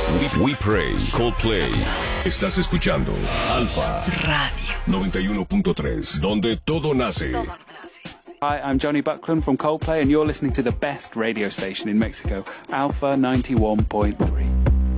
We Pray, Coldplay. Estás escuchando Alfa Radio 91.3, donde todo nace. Hi, I'm Johnny Buckland from Coldplay, and you're listening to the best radio station in Mexico, Alpha 91.3.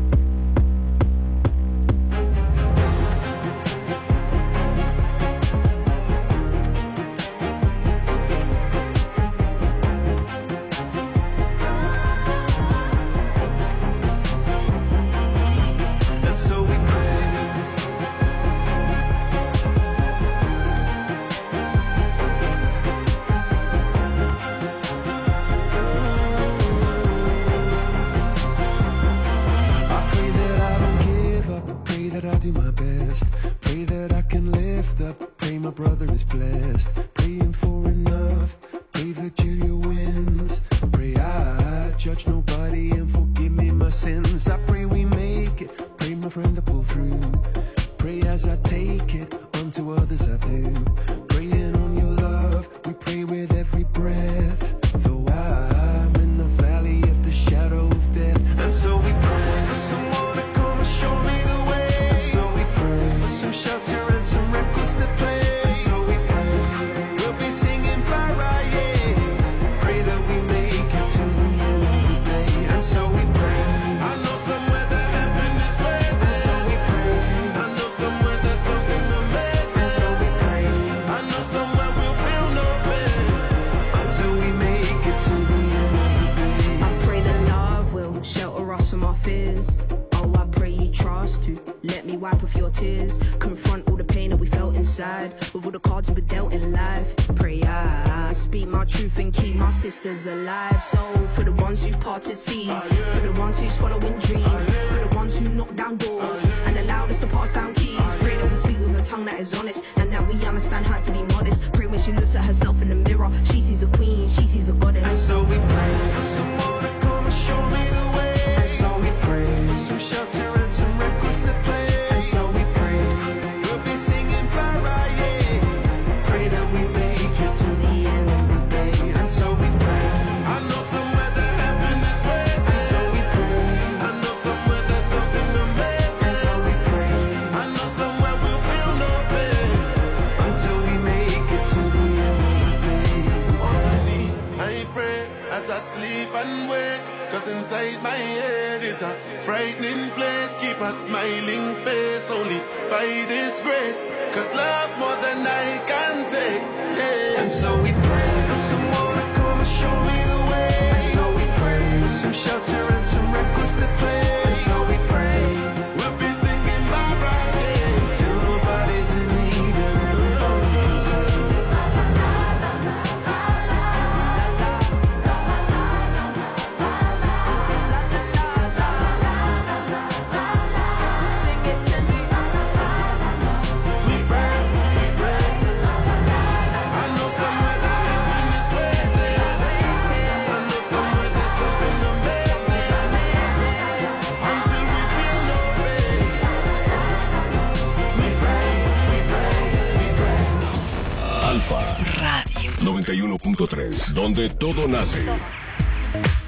Sisters alive, so for the ones who've parted seas, for the ones who's following dreams, for the ones who knock down doors and allowed us to pass down keys. Pray that we speak with a tongue that is honest and that we understand how to be modest. Pray when she looks at herself in the mirror, she sees a queen, she sees a goddess. And so we pray for someone to come and show me the way. And so we pray for some shelter and some records to play. And so we pray we'll be singing Mariah. Pray that we make it to the end of the day. And so we I know somewhere that heaven is waiting. And so we pray. I know somewhere there's something amazing. And so we pray. I know somewhere we'll feel no pain until we make it to the end of the day. On my knees, I pray as I sleep and wake. Cause inside my head is a frightening place. Keep a smiling face only by this grace. Cause love more than I can take. Yeah. And so we pray for someone to come and show me the way. And so we pray for some shelter and some records to play. And so we pray we'll be singing Mariah till nobody's in need anymore. Sing it to me. We pray, we pray. I know somewhere that heaven is waiting. I know somewhere there's something amazing. Until we feel no pain. We pray, we pray, we pray. Alfa Radio 91.3, donde todo nace.